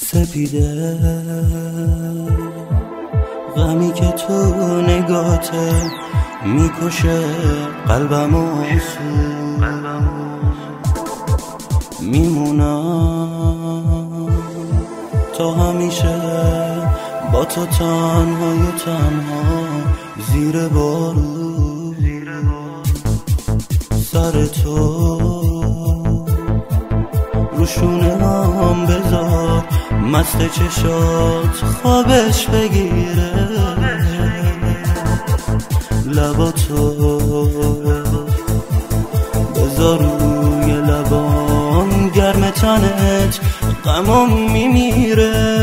سپیده غمی که تو نگاته میکشه قلبم و میمونم تا همیشه با تو تنهای تنها زیر بارون سر تو روشونه هم بذار مست چشات خوابش بگیره لباتو بذار روی لبام گرم تنت غمم میمیره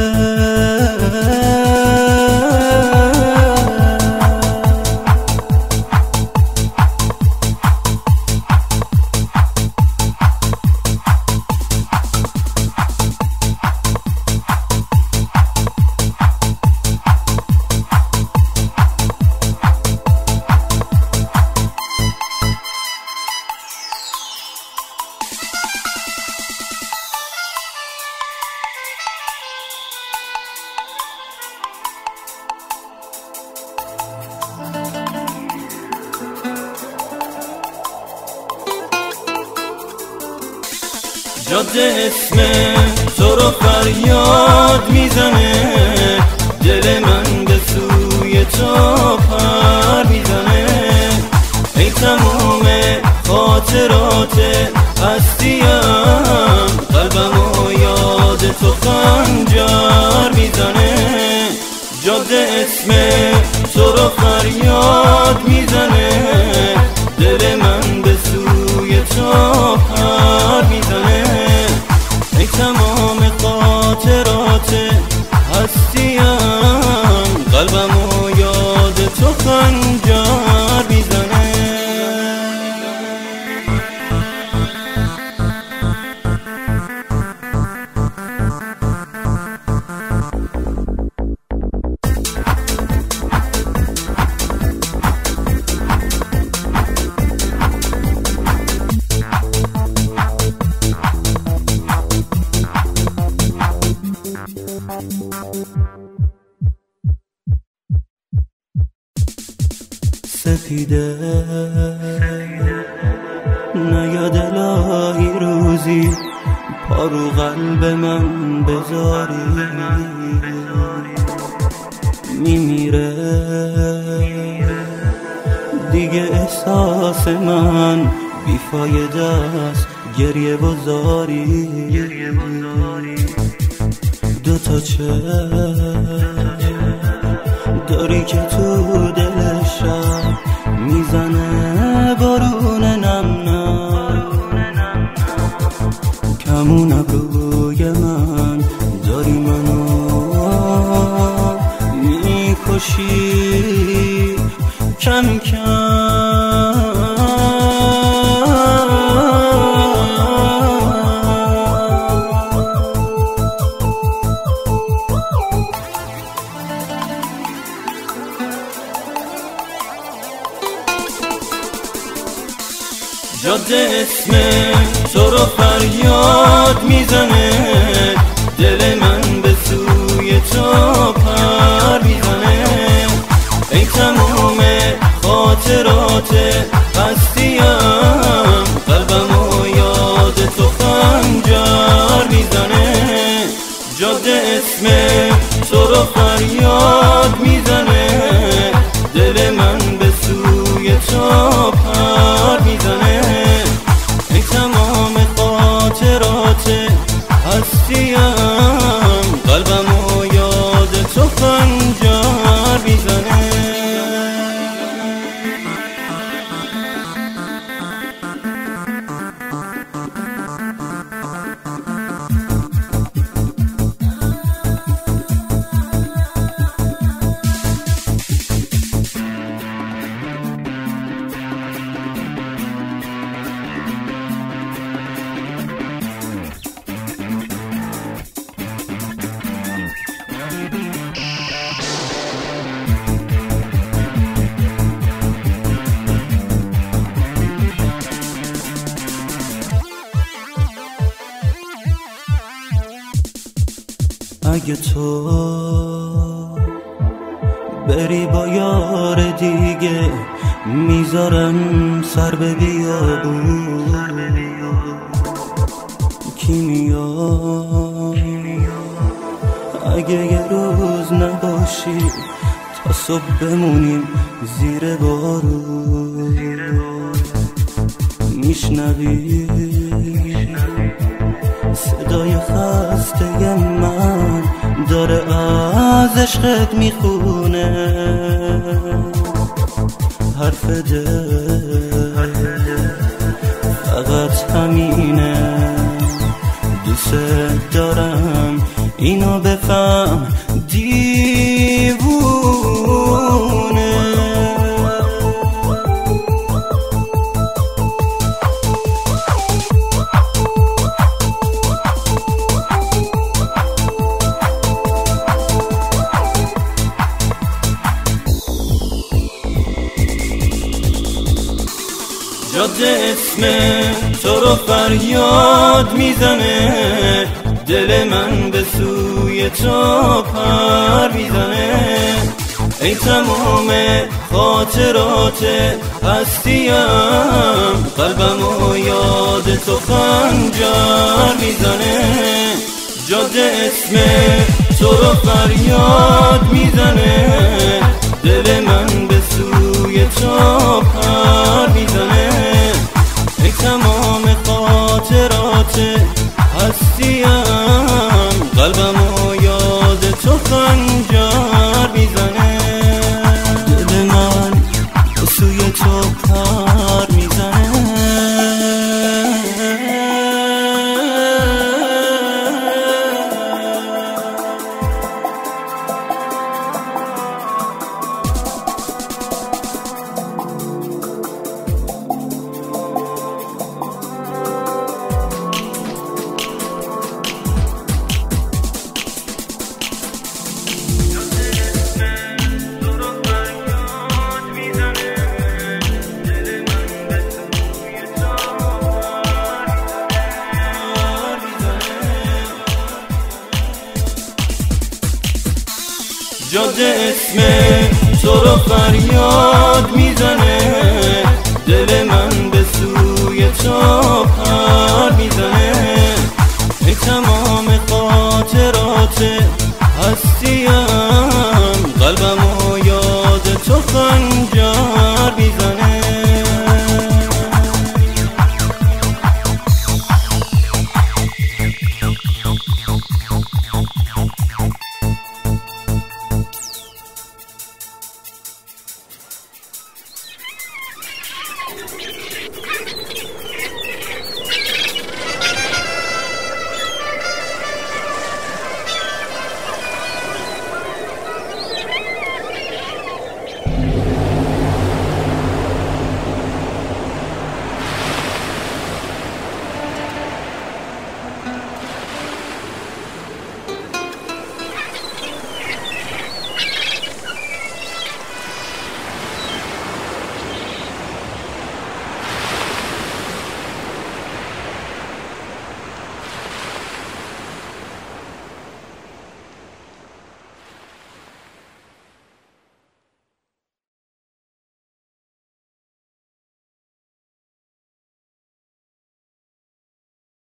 جاده اسم تو رو فریاد میزنه، دل من به سوی تو پر میزنه. ای تموم خاطرات هستیم، قلبم و یاد تو خنجر میزنه. جاده اسم تو رو فریاد میزنه، دل من به سوی تو پر میزنه. ای تمام خاطرات هستیم، قلبم و یاد تو خنجر میزنه. سپیده نیاد الهی روزی پارو قلب من بذاری، میمیره دیگه احساس من بیفایده است، گریه و زاری. دوتا چشم داری که تو دل شب میزنه بارون نم نم. کمون ابروی من داری منو میکشی کم کم. جاده اسم تو رو فریاد میزنه، دل من به سوی تو پر میزنه. ای تموم خاطرات هستیم، قلبم و یاد تو خنجر میزنه. جاده اسم تو رو فریاد میزنه، دل من به سوی تو پر میزنه. ای تمام خاطرات هستیم، قلبم و یاد تو خنجر میزنه. اگه تو بری با یار دیگه میذارم سر به بیابون کیمیا اگه یه روز نباشی تا صبح بمونیم زیر بارون میشنوی صدای خسته من داره از عشقت میخونه حرف دل فقط همینه دوست دارم اینو بفهم دیوونه جاده اسم تو رو فریاد میزنه دل من به سوی تو پر میزنه ای تمام خاطرات هستیم قلبم و یاد تو خنجر میزنه جاده اسم تو رو فریاد میزنه دل من به سوی تو پر میزنه ای تمام خاطرات هستیم قلبم و یاد تو خنجر میزنه دل من به سوی تو پر میزنه جاده اسم تو رو فریاد میزنه دل من به سوی تو پر میزنه ای تمام خاطرات هستیم